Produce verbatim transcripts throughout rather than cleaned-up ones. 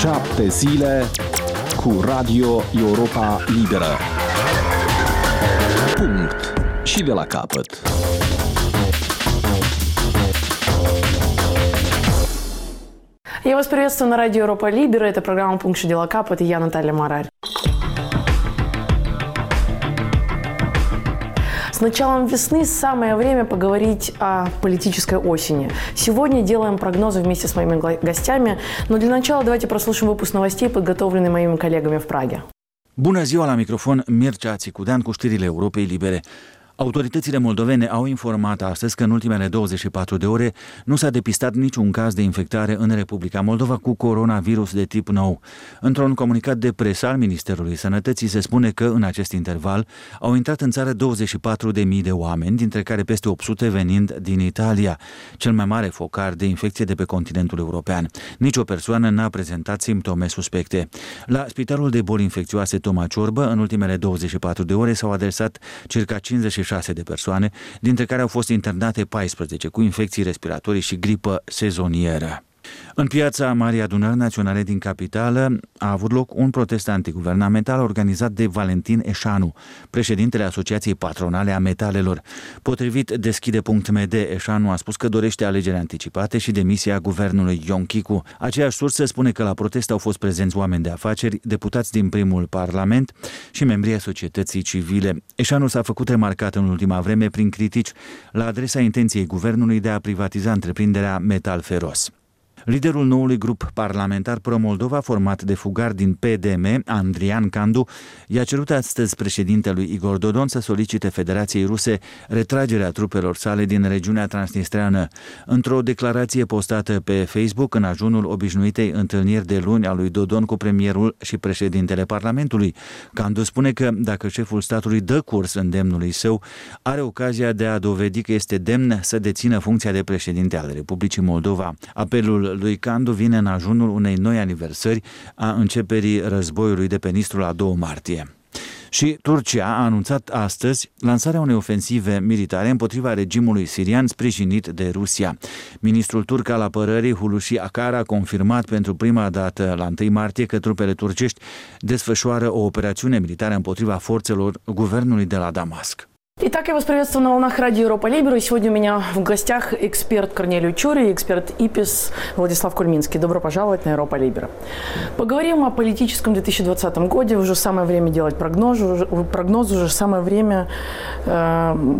Șapte zile cu Radio Europa Liberă. Punct. Și de la capăt. Я вас приветствую на радио Европа Либера. Это программа «Пункт и дела капот» и я, Наталья Марарь. С началом весны самое время поговорить о политической осени. Сегодня делаем прогнозы вместе с моими гостями, но для начала давайте прослушаем выпуск новостей, подготовленный моими коллегами в Праге. Bună ziua, la microfon Mircea Țicudean cu știrile Europei Libere. Autoritățile moldovene au informat astăzi că în ultimele douăzeci și patru de ore nu s-a depistat niciun caz de infectare în Republica Moldova cu coronavirus de tip nou. Într-un comunicat de presă al Ministerului Sănătății se spune că în acest interval au intrat în țară douăzeci și patru de mii de oameni, dintre care peste opt sute venind din Italia, cel mai mare focar de infecție de pe continentul european. Nici o persoană n-a prezentat simptome suspecte. La Spitalul de Boli Infecțioase Toma Ciorbă, în ultimele douăzeci și patru de ore s-au adresat circa cincizeci și șase de persoane, dintre care au fost internate paisprezece cu infecții respiratorii și gripă sezonieră. În piața Marii Adunări Naționale din capitală a avut loc un protest antiguvernamental organizat de Valentin Eșanu, președintele Asociației Patronale a Metalelor. Potrivit deschide punct m d, Eșanu a spus că dorește alegeri anticipate și demisia guvernului Ion Chicu. Aceeași sursă spune că la protest au fost prezenți oameni de afaceri, deputați din primul parlament și membrii societății civile. Eșanu s-a făcut remarcat în ultima vreme prin critici la adresa intenției guvernului de a privatiza întreprinderea Metal Feros. Liderul noului grup parlamentar pro-Moldova, format de fugari din P D M, Andrian Candu, i-a cerut astăzi președintelui Igor Dodon să solicite Federației Ruse retragerea trupelor sale din regiunea transnistreană. Într-o declarație postată pe Facebook, în ajunul obișnuitei întâlniri de luni a lui Dodon cu premierul și președintele Parlamentului, Candu spune că dacă șeful statului dă curs îndemnului său, are ocazia de a dovedi că este demn să dețină funcția de președinte al Republicii Moldova. Apelul lui Candu vine în ajunul unei noi aniversări a începerii războiului de pe Nistru la doi martie. Și Turcia a anunțat astăzi lansarea unei ofensive militare împotriva regimului sirian sprijinit de Rusia. Ministrul turc al apărării, Hulusi Akar, a confirmat pentru prima dată la întâi martie că trupele turcești desfășoară o operațiune militară împotriva forțelor guvernului de la Damasc. Итак, я вас приветствую на волнах радио Европа Либера. Сегодня у меня в гостях эксперт Корнелий Чури и эксперт ИПИС Владислав Кульминский. Добро пожаловать на Европа Либера. Поговорим о политическом две тысячи двадцатом годе. Уже самое время делать прогноз. Прогноз уже самое время э,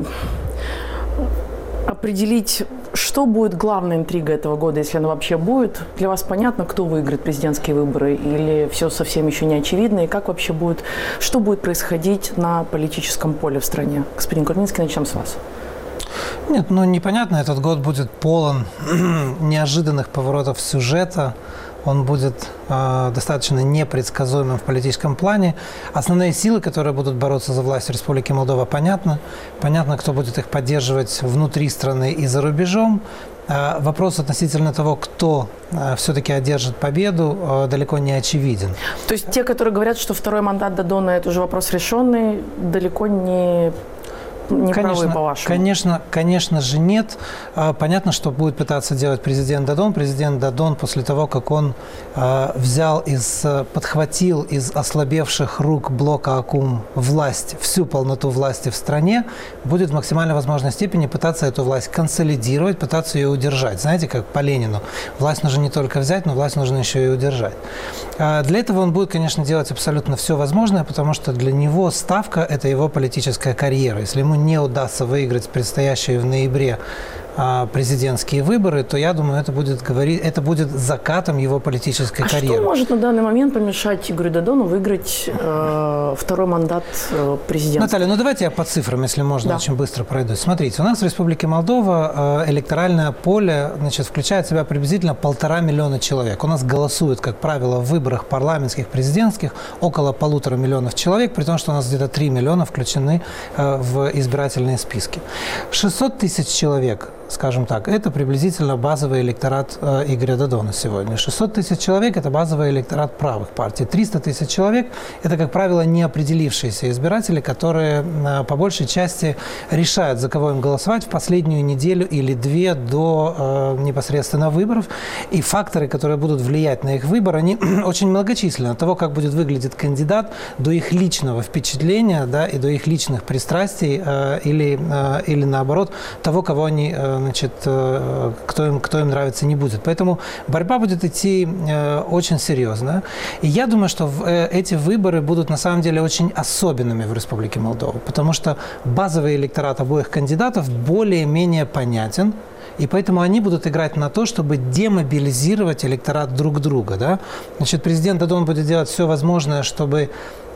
определить, что будет главной интригой этого года, если она вообще будет. Для вас понятно, кто выиграет президентские выборы, или все совсем еще не очевидно, и как вообще будет, что будет происходить на политическом поле в стране? Господин Кульминский, начнем с вас. Нет, ну непонятно, этот год будет полон неожиданных поворотов сюжета. Он будет э, достаточно непредсказуемым в политическом плане. Основные силы, которые будут бороться за власть в Республике Молдова, понятно. Понятно, кто будет их поддерживать внутри страны и за рубежом. Э, вопрос относительно того, кто э, все-таки одержит победу, э, далеко не очевиден. То есть те, которые говорят, что второй мандат Додона – это уже вопрос решенный, далеко не... Не конечно, правы, по-вашему? Конечно, конечно же нет. Понятно, что будет пытаться делать президент Додон. Президент Додон после того, как он взял из, подхватил из ослабевших рук блока АКУМ власть, всю полноту власти в стране, будет в максимально возможной степени пытаться эту власть консолидировать, пытаться ее удержать. Знаете, как по Ленину. Власть нужно не только взять, но власть нужно еще и удержать. Для этого он будет, конечно, делать абсолютно все возможное, потому что для него ставка – это его политическая карьера. Если ему не удастся выиграть предстоящие в ноябре президентские выборы, то я думаю, это будет говорить, это будет закатом его политической а карьеры. Что может на данный момент помешать Игорю Додону выиграть э, второй мандат э, президента? Наталья, ну давайте я по цифрам, если можно, да. Очень быстро пройдусь. Смотрите, у нас в Республике Молдова э, электоральное поле, значит, включает в себя приблизительно полтора миллиона человек. У нас голосует, как правило, в выборах парламентских, президентских около полутора миллионов человек, при том, что у нас где-то три миллиона включены э, в избирательные списки. шестьсот тысяч человек скажем так, это приблизительно базовый электорат э, Игоря Додона сегодня. шестьсот тысяч человек – это базовый электорат правых партий. триста тысяч человек – это, как правило, неопределившиеся избиратели, которые э, по большей части решают, за кого им голосовать в последнюю неделю или две до э, непосредственно выборов. И факторы, которые будут влиять на их выбор, они очень многочисленны. От того, как будет выглядеть кандидат, до их личного впечатления, да, и до их личных пристрастий э, или, э, или наоборот, того, кого они, э, значит, э, кто, им, кто им нравится, не будет. Поэтому борьба будет идти э, очень серьезно. И я думаю, что в, э, эти выборы будут на самом деле очень особенными в Республике Молдова, потому что базовый электорат обоих кандидатов более-менее понятен. И поэтому они будут играть на то, чтобы демобилизировать электорат друг друга. Да? Значит, президент Додон будет делать все возможное, чтобы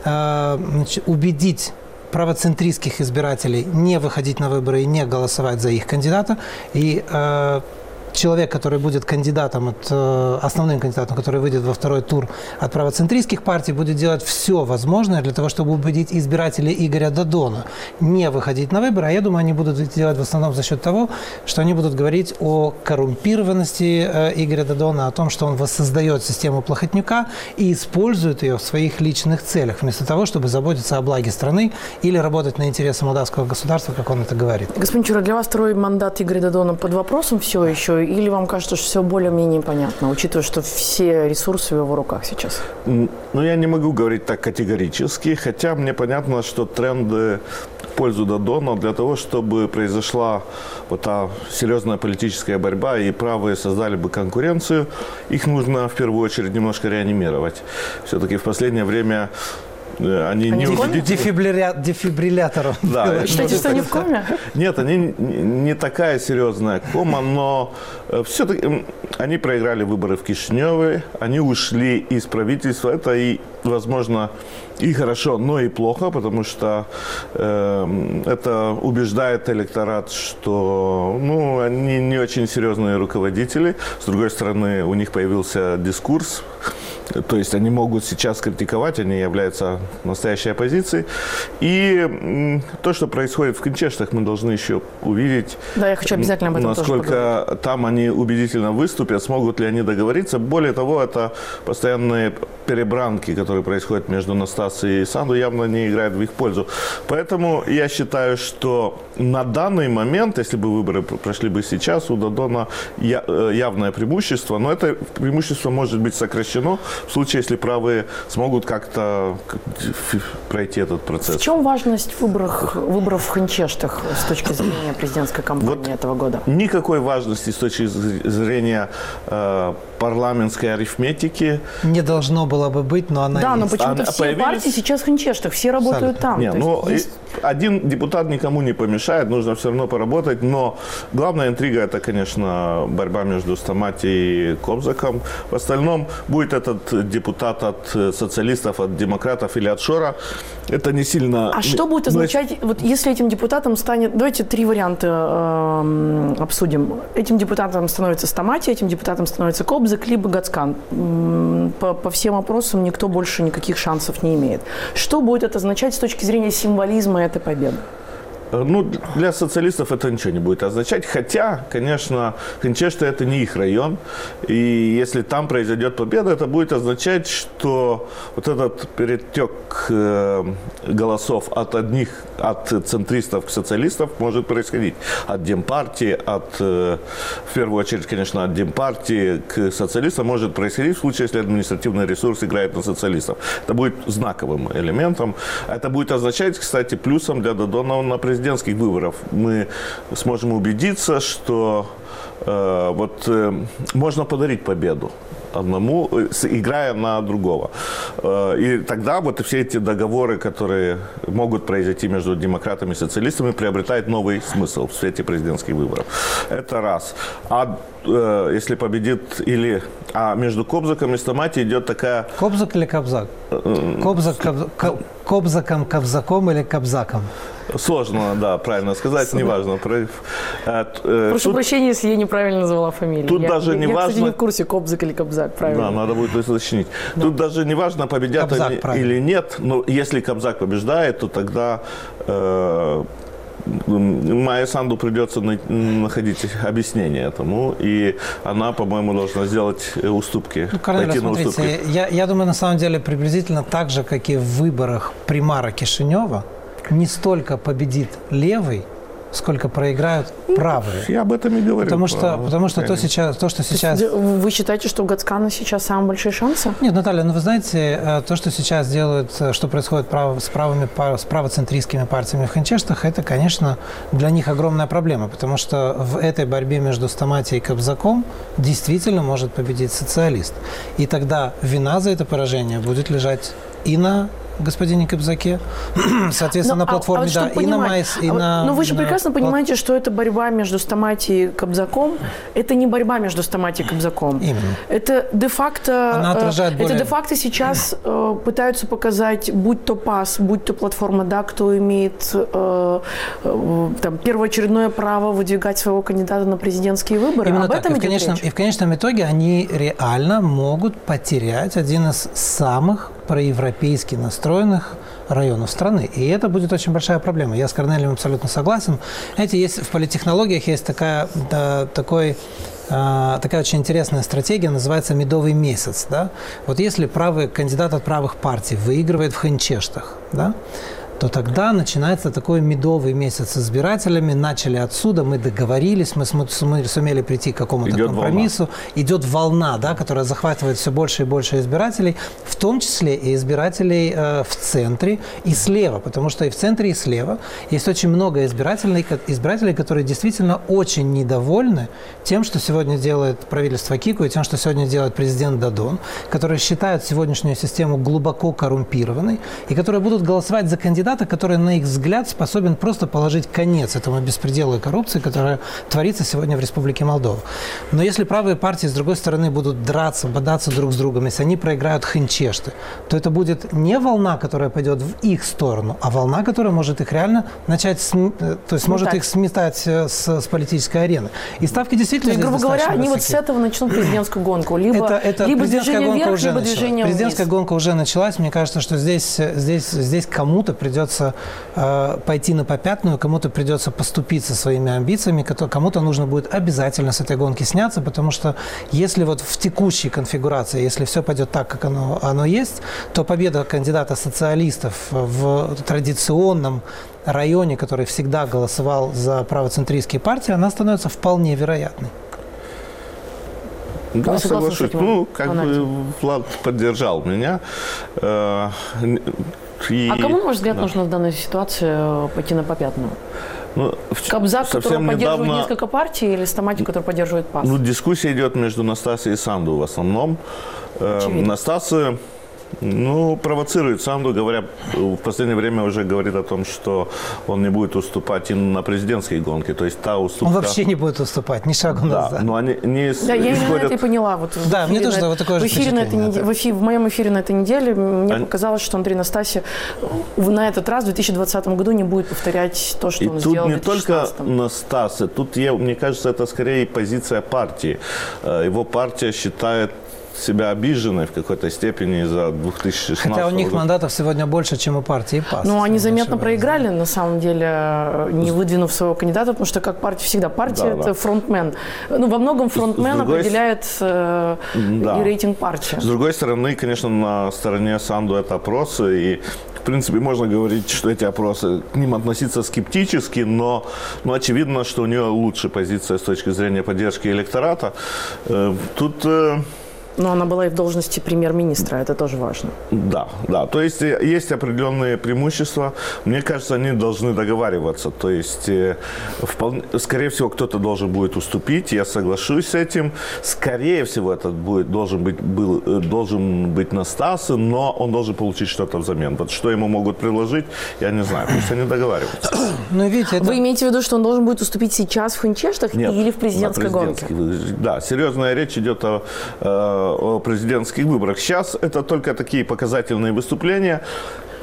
э, значит, убедить правоцентристских избирателей не выходить на выборы и не голосовать за их кандидата. И э, человек, который будет кандидатом, от, э, основным кандидатом, который выйдет во второй тур от правоцентристских партий, будет делать все возможное для того, чтобы убедить избирателей Игоря Додона не выходить на выборы. А я думаю, они будут это делать в основном за счет того, что они будут говорить о коррумпированности э, Игоря Додона, о том, что он воссоздает систему Плохотнюка и использует ее в своих личных целях, вместо того, чтобы заботиться о благе страны или работать на интересы молдавского государства, как он это говорит. Господин Чура, для вас второй мандат Игоря Додона под вопросом все еще? Или вам кажется, что все более-менее понятно, учитывая, что все ресурсы в его руках сейчас? Ну, я не могу говорить так категорически, хотя мне понятно, что тренды в пользу Додона для того, чтобы произошла вот та серьезная политическая борьба и правые создали бы конкуренцию, их нужно в первую очередь немножко реанимировать. Все-таки в последнее время они, они не убедительны. Дефибрилля... Дефибриллятору. Да, считаете, что они в коме? Нет, они не такая серьезная кома, но все-таки они проиграли выборы в Кишиневе, они ушли из правительства. Это и, возможно, и хорошо, но и плохо, потому что э, это убеждает электорат, что ну, они не очень серьезные руководители. С другой стороны, у них появился дискурс. То есть они могут сейчас критиковать, они являются настоящей оппозицией. И то, что происходит в Хинчештах, мы должны еще увидеть. Да, я хочу обязательно об этом насколько тоже поговорить. Там они убедительно выступят, смогут ли они договориться. Более того, это постоянные перебранки, которые происходят между Настасией и Санду, явно не играют в их пользу. Поэтому я считаю, что на данный момент, если бы выборы прошли бы сейчас, у Додона явное преимущество, но это преимущество может быть сокращено в случае, если правые смогут как-то пройти этот процесс. В чем важность выборов, выборов в Хинчештах с точки зрения президентской кампании вот этого года? Никакой важности с точки зрения э, парламентской арифметики. Не должно было бы быть, но она да, есть. но почему-то А, все появились... партии сейчас в Хинчештах, все работают Абсолютно. там. Нет, ну, есть... Один депутат никому не помешает, нужно все равно поработать, но главная интрига – это, конечно, борьба между Стамати и Кобзаком. В остальном, будет этот депутат от социалистов, от демократов или от Шора, это не сильно… А что будет означать, вот если этим депутатом станет… Давайте три варианта э, обсудим. Этим депутатом становится Стамати, этим депутатом становится Кобзак, либо Гацкан. По, по всем опросам никто больше никаких шансов не имеет. Что будет это означать с точки зрения символизма этой победы? Ну, для социалистов это ничего не будет означать, хотя, конечно, Хинчешты – это не их район, и если там произойдет победа, это будет означать, что вот этот перетек голосов от одних, от центристов к социалистам может происходить. От Демпартии, от, в первую очередь, конечно, от Демпартии к социалистам может происходить в случае, если административный ресурс играет на социалистов. Это будет знаковым элементом. Это будет означать, кстати, плюсом для Додона на президентских президентских выборов. Мы сможем убедиться, что э, вот э, можно подарить победу одному, играя на другого. И тогда вот все эти договоры, которые могут произойти между демократами и социалистами, приобретают новый смысл в свете президентских выборов. Это раз. А э, если победит или... А между Кобзаком и Стамати идет такая... Кобзак или Кобзак? Кобзак, коб, Кобзаком, Кобзаком или Кобзаком? Сложно, да, правильно сказать, неважно. Прошу тут, прощения, если я неправильно назвала фамилию. Тут я, даже я, не я, важно... кстати, не в курсе, Кобзак или Кобзак, правильно. Да, надо будет уточнить. Да. Тут даже не важно, победят Кобзак, они правильно. или нет, но если Кобзак побеждает, то тогда... Э, Майе Санду придется находить объяснение этому, и она, по-моему, должна сделать уступки, ну, Корнелия, пойти на смотрите, уступки. Я, я думаю, на самом деле, приблизительно так же, как и в выборах примара Кишинева, не столько победит левый, сколько проиграют правые. Я об этом и говорю. Потому что, потому что то, сейчас, то, что сейчас... То есть вы считаете, что у Гацкана сейчас самые большие шансы? Нет, Наталья, ну вы знаете, то, что сейчас делают, что происходит с, правыми, с правоцентристскими партиями в Ханчештах, это, конечно, для них огромная проблема, потому что в этой борьбе между Стамати и Кобзаком действительно может победить социалист. И тогда вина за это поражение будет лежать и на господине Кобзаке, соответственно, но, на платформе, а, а вот да, и на Майс, и а на... Но вы же на, прекрасно на... понимаете, что это борьба между Стамати и Кобзаком. Это не борьба между Стамати и Кобзаком. Именно. Это де-факто... Она отражает более... Это де-факто сейчас э, пытаются показать, будь то ПАС, будь то платформа, да, кто имеет э, э, там, первоочередное право выдвигать своего кандидата на президентские выборы. Именно Об так. этом И в, идет конечном, речь. и в конечном итоге они реально могут потерять один из самых проевропейски настроенных районов страны. И это будет очень большая проблема. Я с Корнелием абсолютно согласен. Знаете, есть, в политтехнологиях есть такая, да, такой, э, такая очень интересная стратегия, называется «медовый месяц». Да? Вот если правый, кандидат от правых партий выигрывает в Ханчештах, да, то тогда начинается такой медовый месяц с избирателями. Начали отсюда, мы договорились, мы сумели прийти к какому-то Идет компромиссу. Волна. Идет волна, да, которая захватывает все больше и больше избирателей, в том числе и избирателей э, в центре и слева, потому что и в центре, и слева есть очень много избирателей, избирателей, которые действительно очень недовольны тем, что сегодня делает правительство Кику, и тем, что сегодня делает президент Дадон, которые считают сегодняшнюю систему глубоко коррумпированной, и которые будут голосовать за кандидата, который, на их взгляд, способен просто положить конец этому беспределу и коррупции, которая творится сегодня в Республике Молдова. Но если правые партии, с другой стороны, будут драться, бодаться друг с другом, если они проиграют Ханчешты, то это будет не волна, которая пойдет в их сторону, а волна, которая может их реально начать, см... то есть может их сметать с, с политической арены. И ставки действительно... То есть, грубо говоря, они высоки. Вот с этого начнут президентскую гонку. Либо, это, это либо президентская движение гонка вверх, уже либо началась. движение Президентская вниз. гонка уже началась. Мне кажется, что здесь, здесь, здесь кому-то придется э, пойти на попятную, кому-то придется поступиться своими амбициями, кому-то нужно будет обязательно с этой гонки сняться, потому что если вот в текущей конфигурации, если все пойдет так, как оно, оно есть, то победа кандидата социалистов в традиционном районе, который всегда голосовал за правоцентристские партии, она становится вполне вероятной. Да, Вы соглашусь. Ну, как бы Влад поддержал меня. И, а кому, на ваш взгляд, да. нужно в данной ситуации пойти на попятную? Ну, Кобзак, который поддерживает недавно, несколько партий, или Стамати, который поддерживает ПАС? Ну, дискуссия идет между Настасией и Санду в основном. Очевидно. Настасия, ну, провоцирует Санду, говоря, в последнее время уже говорит о том, что он не будет уступать и на президентские гонки. То есть та уступка... Он вообще не будет уступать, ни шагу да, назад. но они не Да, я именно исходят... это и поняла. Вот да, мне тоже на, вот такое в же эфире на этой неделе, в, эфире, в моем эфире на этой неделе мне они... показалось, что Андрей Настасьев на этот раз в две тысячи двадцатом году не будет повторять то, что и он тут сделал не в две тысячи шестнадцатом. Только Настасья, тут, я, мне кажется, это скорее позиция партии. Его партия считает себя обиженной в какой-то степени из-за две тысячи шестнадцатого Хотя у них года. мандатов сегодня больше, чем у партии ПАС. Ну, они заметно проиграли, на самом деле, не выдвинув своего кандидата, потому что как партия всегда, партия да, это да. фронтмен. Ну, во многом фронтмен другой... определяет э, да. и рейтинг партии. С другой стороны, конечно, на стороне Санду это опросы, и в принципе, можно говорить, что эти опросы, к ним относиться скептически, но, но очевидно, что у нее лучшая позиция с точки зрения поддержки электората. Тут... Но она была и в должности премьер-министра, это тоже важно. Да, да. То есть есть определенные преимущества. Мне кажется, они должны договариваться. То есть, вполне, скорее всего, кто-то должен будет уступить. Я соглашусь с этим. Скорее всего, этот будет, должен быть, был, должен быть Настасья, но он должен получить что-то взамен. Вот что ему могут предложить, я не знаю. Пусть они договариваются. Ну, видите, это... Вы имеете в виду, что он должен будет уступить сейчас в Ханчештах или в президентской гонке? Да, серьезная речь идет о... о президентских выборах. Сейчас это только такие показательные выступления.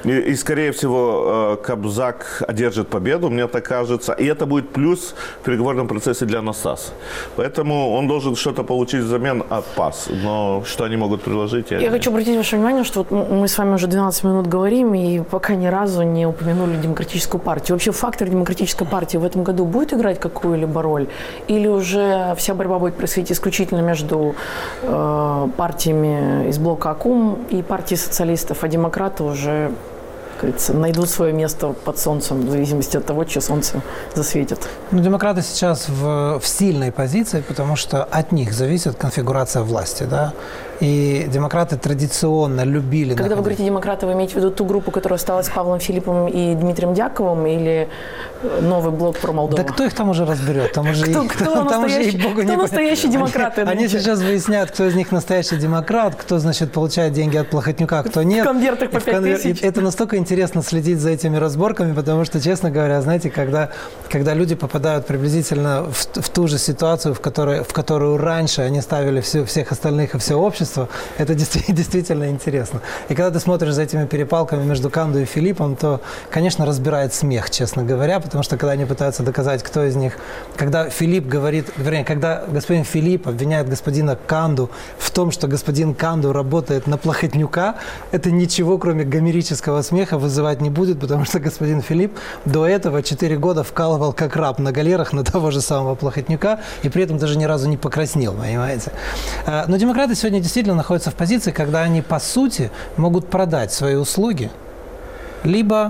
И, и скорее всего, Кобзак одержит победу, мне так кажется. И это будет плюс в переговорном процессе для Анастаса. Поэтому он должен что-то получить взамен от ПАС. Но что они могут предложить? Я, я хочу обратить ваше внимание, что вот мы с вами уже двенадцать минут говорим, и пока ни разу не упомянули Демократическую партию. Вообще фактор Демократической партии в этом году будет играть какую-либо роль? Или уже вся борьба будет происходить исключительно между э, партиями из блока АКУМ и партией социалистов, а демократы уже, как говорится, найдут свое место под солнцем, в зависимости от того, чье солнце засветит? Ну, демократы сейчас в, в сильной позиции, потому что от них зависит конфигурация власти, да. И демократы традиционно любили... Когда находить... вы говорите демократы, вы имеете в виду ту группу, которая осталась с Павлом Филипповым и Дмитрием Дьяковым, или новый блок про Молдову? Да кто их там уже разберет? Там уже кто, их, кто, там настоящий, уже, Богу, кто не... настоящие демократы? Они, они сейчас выясняют, кто из них настоящий демократ, кто, значит, получает деньги от Плохотнюка, кто нет. В конвертах по пять тысяч. Это настолько интересно следить за этими разборками, потому что, честно говоря, знаете, когда, когда люди попадают приблизительно в, в ту же ситуацию, в, которой, в которую раньше они ставили все, всех остальных и все общество, это действительно интересно. И когда ты смотришь за этими перепалками между Канду и Филиппом, то, конечно, разбирает смех, честно говоря, потому что когда они пытаются доказать, кто из них... Когда Филипп говорит... Вернее, когда господин Филипп обвиняет господина Канду в том, что господин Канду работает на Плохотнюка, это ничего, кроме гомерического смеха, вызывать не будет, потому что господин Филипп до этого четыре года вкалывал как раб на галерах на того же самого Плохотнюка и при этом даже ни разу не покраснел, понимаете? Но демократы сегодня действительно находятся в позиции, когда они, по сути, могут продать свои услуги либо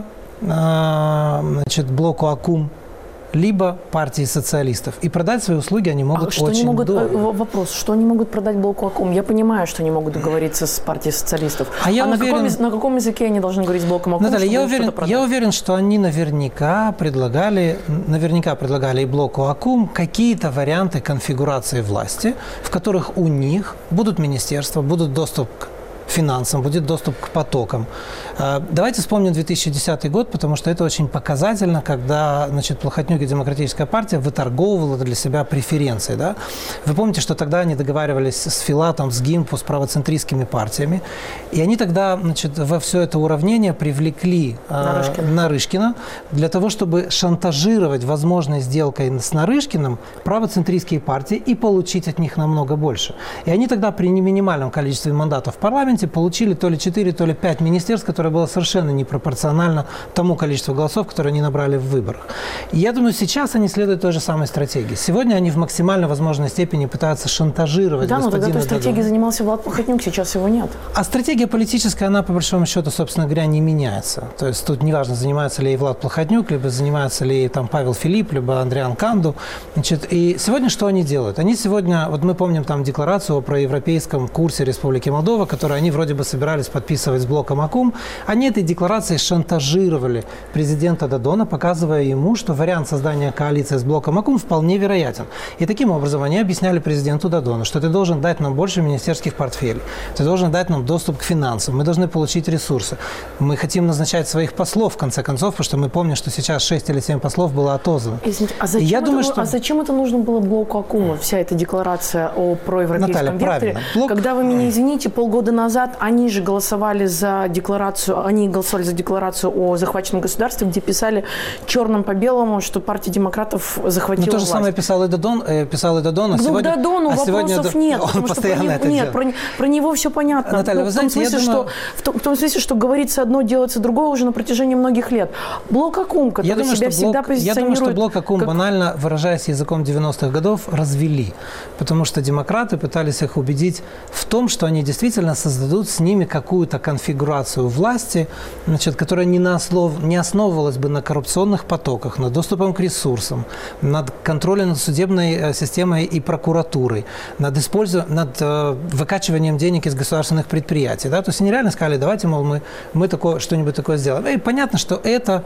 значит, блоку АКУМ, либо партии социалистов. И продать свои услуги они могут а что очень они могут, дорого. Вопрос, что они могут продать блоку АКУМ? Я понимаю, что они могут договориться с партией социалистов. А, я а на, уверен... каком, на каком языке они должны говорить с блоком АКУМ? Наталья, я уверен, я уверен, что они наверняка предлагали, наверняка предлагали и блоку АКУМ какие-то варианты конфигурации власти, в которых у них будут министерства, будут доступ к финансам, будет доступ к потокам. Давайте вспомним две тысячи десятый год, потому что это очень показательно, когда, значит, Плохотнюк и Демократическая партия выторговывала для себя преференции. Да? Вы помните, что тогда они договаривались с Филатом, с Гимпу, с правоцентристскими партиями, и они тогда, значит, во все это уравнение привлекли Нарышкина. Нарышкина для того, чтобы шантажировать возможной сделкой с Нарышкиным правоцентристские партии и получить от них намного больше. И они тогда при минимальном количестве мандатов в парламенте получили то ли четыре, то ли пять министерств, которое было совершенно непропорционально тому количеству голосов, которые они набрали в выборах. И я думаю, сейчас они следуют той же самой стратегии. Сегодня они в максимально возможной степени пытаются шантажировать да, господина Да, но тогда той Дадона. стратегией занимался Влад Плохотнюк, сейчас его нет. А стратегия политическая, она, по большому счету, собственно говоря, не меняется. То есть тут неважно, занимается ли и Влад Плохотнюк, либо занимается ли там Павел Филипп, либо Андриан Канду. Значит, и сегодня что они делают? Они сегодня, вот мы помним там декларацию о проевропейском курсе Республики Молдова, которую они вроде бы собирались подписывать с блоком АКУМ. Они этой декларацией шантажировали президента Дадона, показывая ему, что вариант создания коалиции с блоком АКУМ вполне вероятен. И таким образом они объясняли президенту Дадону, что ты должен дать нам больше министерских портфелей, ты должен дать нам доступ к финансам, мы должны получить ресурсы. Мы хотим назначать своих послов, в конце концов, потому что мы помним, что сейчас шесть или семь послов было отозвано. Извините, а зачем, я это, думаю, что... а зачем это нужно было блоку АКУМа, вся эта декларация о проевропейском Наталья, векторе? Блок... Когда вы меня извините, полгода назад они же голосовали за декларацию, они голосовали за декларацию о захваченном государстве, где писали черным по белому, что партия демократов захватила власть. Ну, то же власть. самое писал и Дадон, э, писал и Дадон. А ну, сегодня, к Дадону а вопросов сегодня, нет, он потому что постоянно про, это нет, про, про него все понятно. Наталья, ну, вы в том знаете, смысле, я думаю... что, в, том, в том смысле, что говорится одно, делается другое уже на протяжении многих лет. Блок АКУМ, который я думаю, себя что всегда блок, позиционирует... Я думаю, что блок АКУМ, как... банально выражаясь языком девяностых годов, развели. Потому что демократы пытались их убедить в том, что они действительно создадут с ними какую-то конфигурацию власти, значит, которая не, на основ... не основывалась бы на коррупционных потоках, над доступом к ресурсам, над контролем над судебной системой и прокуратурой, над, использов... над э, выкачиванием денег из государственных предприятий. Да? То есть они реально сказали, давайте, мол, мы, мы такое, что-нибудь такое сделаем. И понятно, что это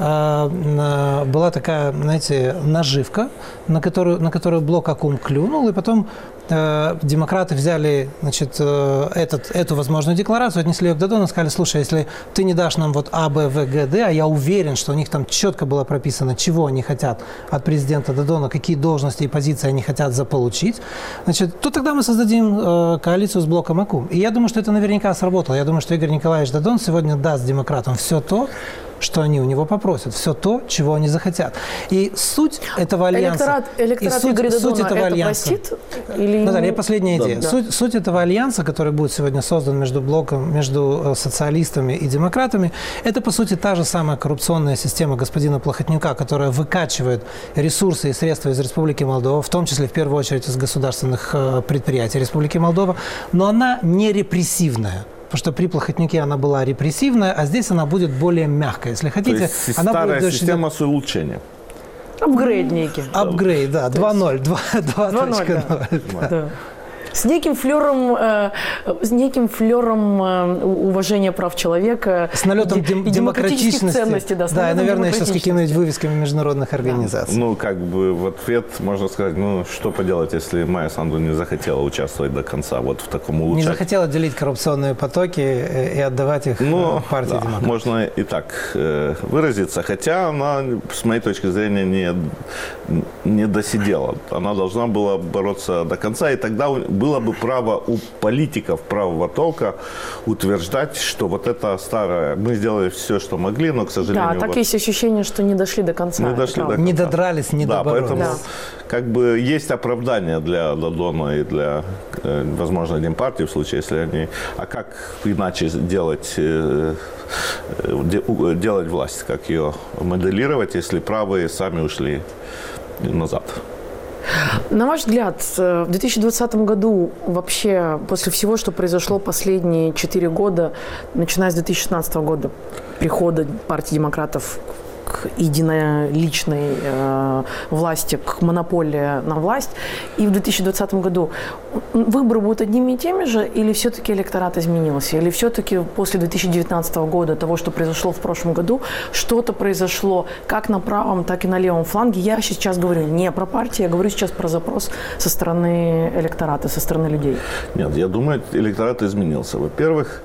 э, была такая, знаете, наживка, на которую, на которую блок АКУМ клюнул, и потом э, демократы взяли, значит, э, этот, эту возможную декларацию, отнесли ее к Додону и сказали: слушай, если ты не дашь нам вот А, Б, В, Г, Д, а я уверен, что у них там четко было прописано, чего они хотят от президента Додона, какие должности и позиции они хотят заполучить, значит, то тогда мы создадим э, коалицию с блоком АКУ. И я думаю, что это наверняка сработало. Я думаю, что Игорь Николаевич Додон сегодня даст демократам все то, что они у него попросят, все то, чего они захотят. И суть этого альянса... Электорат, электорат и суть, Игоря Додона суть этого это альянса, простит? Или... Наталья, последняя идея. Да. Суть, суть этого альянса, который будет сегодня создан между блоком, между социалистами и демократами, это, по сути, та же самая коррупционная система господина Плохотнюка, которая выкачивает ресурсы и средства из Республики Молдова, в том числе, в первую очередь, из государственных предприятий Республики Молдова, но она не репрессивная. Потому что при Плохотнюке она была репрессивная, а здесь она будет более мягкая. Если хотите, То есть она старая будет система с улучшением. Апгрейд некий. Апгрейд, да, два ноль, два точка ноль. Да. С неким флером, э, с неким флером э, уважения прав человека. С налетом и, дем- и демократических демократичности. ценностей. Да, да и, наверное, еще с какими-нибудь вывесками международных организаций. Ну, как бы в ответ можно сказать, ну, что поделать, если Майя Санду не захотела участвовать до конца вот в таком улучшении. Не захотела делить коррупционные потоки и отдавать их ну, партии да, демократов. можно и так э, выразиться, хотя она, с моей точки зрения, не, не досидела. Она должна была бороться до конца, и тогда было бы право у политиков правого толка утверждать, что вот это старое, мы сделали все, что могли, но, к сожалению... Да, так вот, есть ощущение, что не дошли до конца. не дошли до конца. Не додрались, не да, доборолись. поэтому Да. как бы есть оправдание для Додона и для, э, возможно, Демпартии в случае, если они... А как иначе делать, э, де, делать власть, как ее моделировать, если правые сами ушли назад? На ваш взгляд, в две тысячи двадцатом году вообще, после всего, что произошло последние четыре года, начиная с две тысячи шестнадцатого года, прихода партии демократов к единоличной э, власти, к монополии на власть, и в две тысячи двадцатом году выборы будут одними и теми же, или все-таки электорат изменился? Или все-таки после две тысячи девятнадцатого года, того, что произошло в прошлом году, что-то произошло как на правом, так и на левом фланге? Я сейчас говорю не про партию, я говорю сейчас про запрос со стороны электората, со стороны людей. Нет, я думаю, электорат изменился. Во-первых,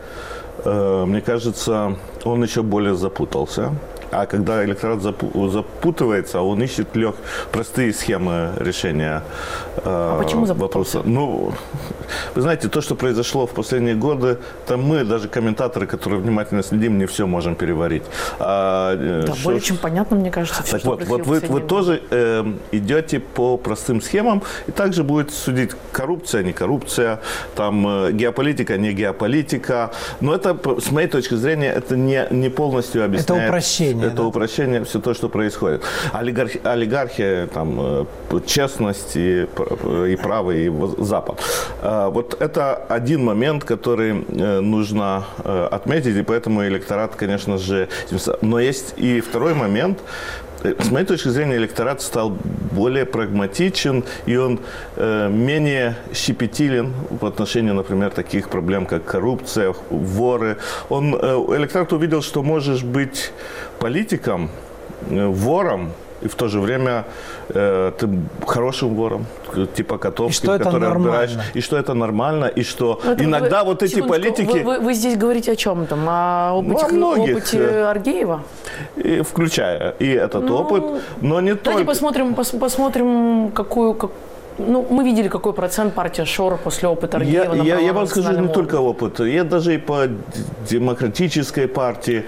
э, мне кажется, он еще более запутался. А когда электорат запутывается, он ищет лег... простые схемы решения э, а почему вопроса. Ну, вы знаете, то, что произошло в последние годы, там мы, даже комментаторы, которые внимательно следим, не все можем переварить. А, да, что... более чем понятно, мне кажется. Все, так что вот, вот вы, вы тоже э, идете по простым схемам, и также будет судить коррупция, не коррупция, там э, геополитика, не геополитика. Но это, с моей точки зрения, это не, не полностью объясняет... Это упрощение. Это да? упрощение, все то, что происходит. Олигарх, олигархия, там, честность и, и право, и Запад. Вот это один момент, который нужно отметить, и поэтому электорат, конечно же... Но есть и второй момент. С моей точки зрения, электорат стал более прагматичен, и он э, менее щепетилен в отношении, например, таких проблем, как коррупция, воры. Он, э, электорат увидел, что можешь быть политиком, э, вором, и в то же время э, ты хорошим вором, типа Котовским, который отбираешь. И что это нормально, и что это иногда вы, вот эти политики... Вы, вы, вы здесь говорите о чем там? О опыте, ну, о многих, опыте Аргеева? И, включая и этот ну, опыт, но не давайте только... посмотрим, пос, посмотрим какую... Как... Ну, мы видели, какой процент партия Шора после опыта Аргеева. Я, я, я вам скажу, не уровне. только опыт. Я даже и по демократической партии.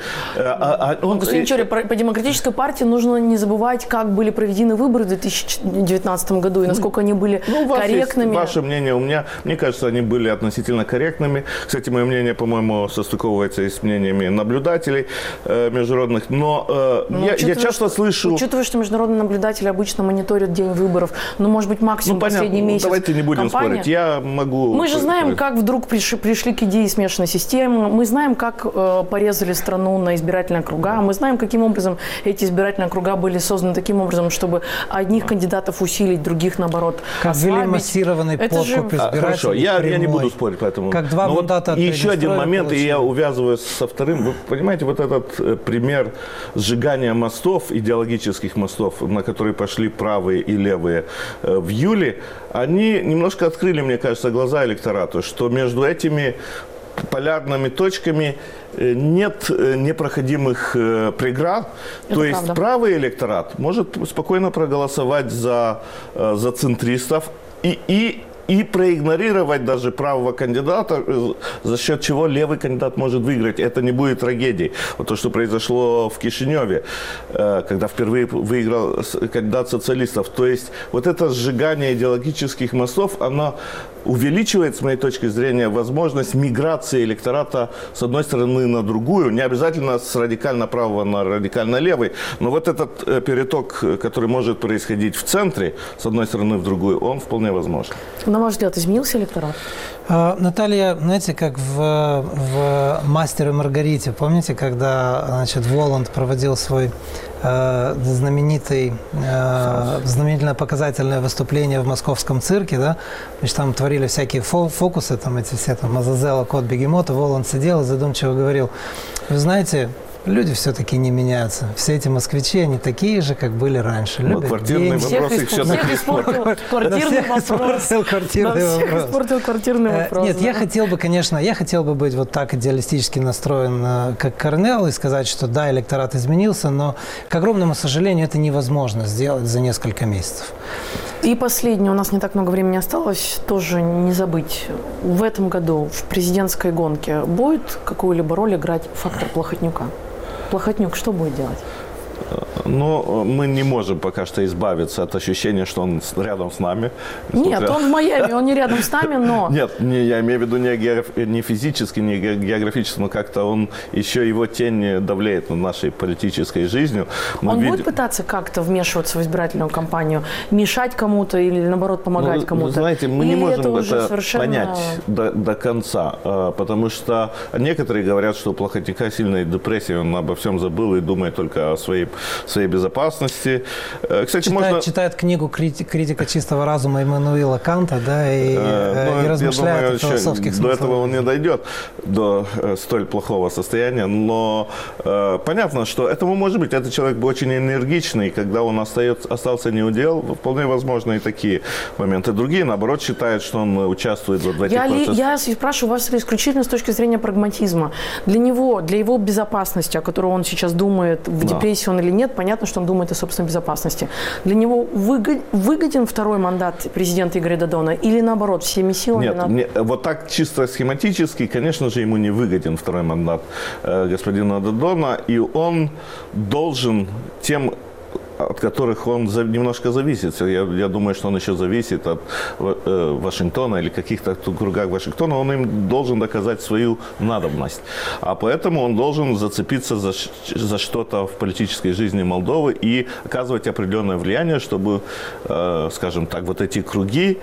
А, а он... Господин Чори, по, по демократической партии нужно не забывать, как были проведены выборы в две тысячи девятнадцатом году и насколько они были ну, у вас корректными. Есть ваше мнение, у меня, мне кажется, они были относительно корректными. Кстати, мое мнение, по-моему, состыковывается и с мнениями наблюдателей э, международных. Но, э, но я, я часто что, слышу... Учитывая, что международные наблюдатели обычно мониторят день выборов, ну, может быть, максимум Ну, понятно. Последний месяц. Давайте не будем компания. спорить. Я могу... Мы же знаем, как вдруг пришли, пришли к идее смешанной системы. Мы знаем, как э, порезали страну на избирательные округа. Мы знаем, каким образом эти избирательные округа были созданы таким образом, чтобы одних кандидатов усилить, других, наоборот, как ослабить. ввели массированный подкуп же... избирателей. А, хорошо, я, я не буду спорить, поэтому... Как два мандата. Вот и еще один момент, получили. И я увязываю со вторым. Вы понимаете, вот этот э, пример сжигания мостов, идеологических мостов, на которые пошли правые и левые э, в июле, выборы, они немножко открыли, мне кажется, глаза электорату, что между этими полярными точками нет непроходимых преград. Это То есть правда. Правый электорат может спокойно проголосовать за, за центристов и, и И проигнорировать даже правого кандидата, за счет чего левый кандидат может выиграть. Это не будет трагедией. Вот то, что произошло в Кишиневе, когда впервые выиграл кандидат социалистов. То есть вот это сжигание идеологических мостов, оно увеличивает, с моей точки зрения, возможность миграции электората с одной стороны на другую. Не обязательно с радикально правого на радикально левый. Но вот этот переток, который может происходить в центре, с одной стороны в другую, он вполне возможен. На ваш взгляд, изменился электорат? А, Наталья, знаете, как в, в «Мастере и Маргарите», помните, когда, значит, Воланд проводил свой э, знаменитый, э, знаменительное показательное выступление в московском цирке, да? Значит, там творили всякие фо фокусы, там эти все, там, Азазела, кот Бегемота, Воланд сидел и задумчиво говорил: вы знаете, люди все-таки не меняются. Все эти москвичи, они такие же, как были раньше. Ну, квартирный вопрос их все-таки испортил. Квартирный вопрос. Всех испортил квартирный вопрос. Нет, я хотел бы, конечно, я хотел бы быть вот так идеалистически настроен, как Корнел, и сказать, что да, электорат изменился, но, к огромному сожалению, это невозможно сделать за несколько месяцев. И последнее, у нас не так много времени осталось, тоже не забыть. В этом году в президентской гонке будет какую-либо роль играть фактор Плохотнюка? Плохотнюк что будет делать? Но мы не можем пока что избавиться от ощущения, что он рядом с нами. Нет, он в Майами, он не рядом с нами, но... Нет, не, я имею в виду не, географ... не физически, не географически, но как-то он, еще его тень давляет над нашей политической жизнью. Мы он видим... будет пытаться как-то вмешиваться в избирательную кампанию, мешать кому-то или, наоборот, помогать ну, кому-то? Вы знаете, мы или не можем это, это совершенно... понять до, до конца, потому что некоторые говорят, что у Плохотнюка сильная депрессия, он обо всем забыл и думает только о своей своей безопасности. Кстати, читает, можно... читает книгу критика, «Критика чистого разума» Иммануила Канта, да, и, ну, и размышляет думаю, о философских смыслах. До этого он не дойдет, до столь плохого состояния, но э, понятно, что этому может быть. Этот человек был очень энергичный, когда он остается, остался неудел, вполне возможно и такие моменты. Другие, наоборот, считают, что он участвует в этих я процессах. Я спрашиваю вас исключительно с точки зрения прагматизма. Для него, для его безопасности, о которой он сейчас думает, в да. депрессии он или нет, понятно, что он думает о собственной безопасности. Для него выгод, выгоден второй мандат президента Игоря Додона или, наоборот, всеми силами? Нет, надо... не, вот так чисто схематически, конечно же, ему не выгоден второй мандат э, господина Додона, и он должен тем, от которых он за, немножко зависит. Я, я думаю, что он еще зависит от э, Вашингтона или каких-то кругах Вашингтона. Он им должен доказать свою надобность. А поэтому он должен зацепиться за, за что-то в политической жизни Молдовы и оказывать определенное влияние, чтобы, э, скажем так, вот эти круги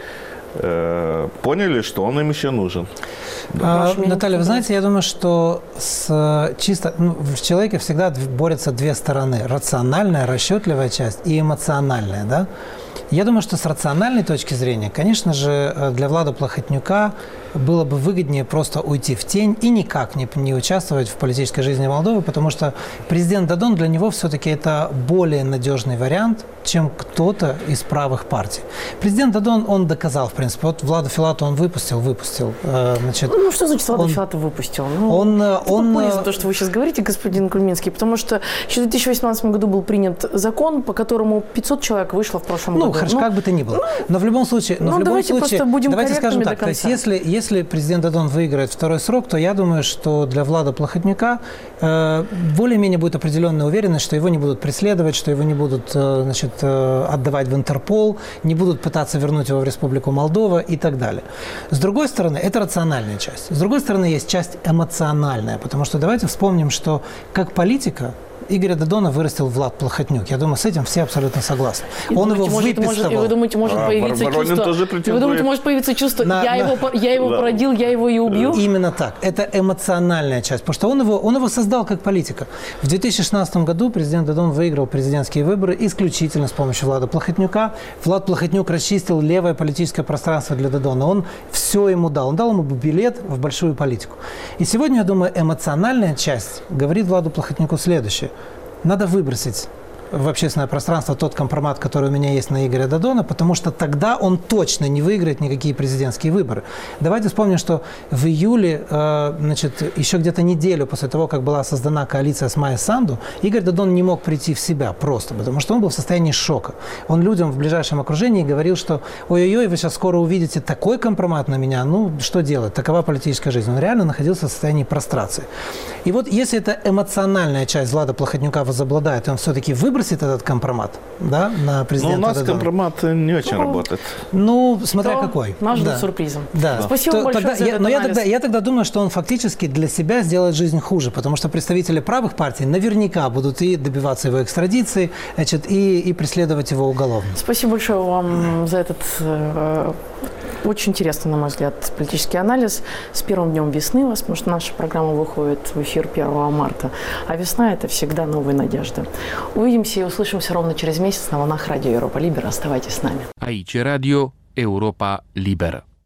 э, поняли, что он им еще нужен. А, Наталья, вы знаете, я думаю, что с, чисто ну, в человеке всегда борются две стороны. Рациональная, расчетливая часть и эмоциональная. Да? Я думаю, что с рациональной точки зрения, конечно же, для Влада Плохотнюка было бы выгоднее просто уйти в тень и никак не, не участвовать в политической жизни Молдовы, потому что президент Додон для него все-таки это более надежный вариант, чем кто-то из правых партий. Президент Додон, он доказал, в принципе, вот Влада Филату он выпустил, выпустил. Значит, ну, что значит Влада Филату выпустил? Ну, он, он, он, за то, что вы сейчас говорите, господин Кульминский, потому что еще в две тысячи восемнадцатом году был принят закон, по которому пятьсот человек вышло в прошлом ну, году. Хорошо, ну, как бы то ни было. Ну, но в любом случае, но ну, в любом давайте случае, будем давайте скажем так, то есть если, если Если президент Додон выиграет второй срок, то я думаю, что для Влада Плохотнюка э, более-менее будет определенная уверенность, что его не будут преследовать, что его не будут э, значит, э, отдавать в Интерпол, не будут пытаться вернуть его в Республику Молдова и так далее. С другой стороны, это рациональная часть. С другой стороны, есть часть эмоциональная, потому что давайте вспомним, что как политика Игоря Додона вырастил Влад Плохотнюк. Я думаю, с этим все абсолютно согласны. И Он думаете, его может, выписывал. Может, и вы думаете, может а, появиться Воронин чувство... Тоже вы думаете, может появиться чувство, на, я, на... Его, я его да. породил, я его и убью? Именно так. Это эмоциональная часть. Потому что он его, он его создал как политика. В две тысячи шестнадцатом году президент Додон выиграл президентские выборы исключительно с помощью Влада Плохотнюка. Влад Плохотнюк расчистил левое политическое пространство для Додона. Он все ему дал. Он дал ему билет в большую политику. И сегодня, я думаю, эмоциональная часть говорит Владу Плохотнюку следующее. Надо выбросить в общественное пространство тот компромат, который у меня есть на Игоря Додона, потому что тогда он точно не выиграет никакие президентские выборы. Давайте вспомним, что в июле, значит, еще где-то неделю после того, как была создана коалиция с Майей Санду, Игорь Додон не мог прийти в себя просто, потому что он был в состоянии шока. Он людям в ближайшем окружении говорил, что ой-ой-ой, вы сейчас скоро увидите такой компромат на меня, ну, что делать, такова политическая жизнь. Он реально находился в состоянии прострации. И вот если эта эмоциональная часть Влада Плохотнюка возобладает, и он все-таки выбросит этот компромат, да, на президента. Но у нас Додона. Компромат не очень ну, работает. Ну, смотря то какой. Нас ждут да. сюрпризом. Да. Спасибо то, большое тогда, за я, этот Но я анализ. тогда, я тогда думаю, что он фактически для себя сделает жизнь хуже, потому что представители правых партий наверняка будут и добиваться его экстрадиции, значит, и, и преследовать его уголовно. Спасибо большое вам за этот э, очень интересный, на мой взгляд, политический анализ. С первым днем весны вас, потому что наша программа выходит в эфир первого марта. А весна – это всегда новые надежды. Увидимся и услышимся ровно через месяц на волнах радио Европа Либера. Оставайтесь с нами. Aici Radio Europa Liberă.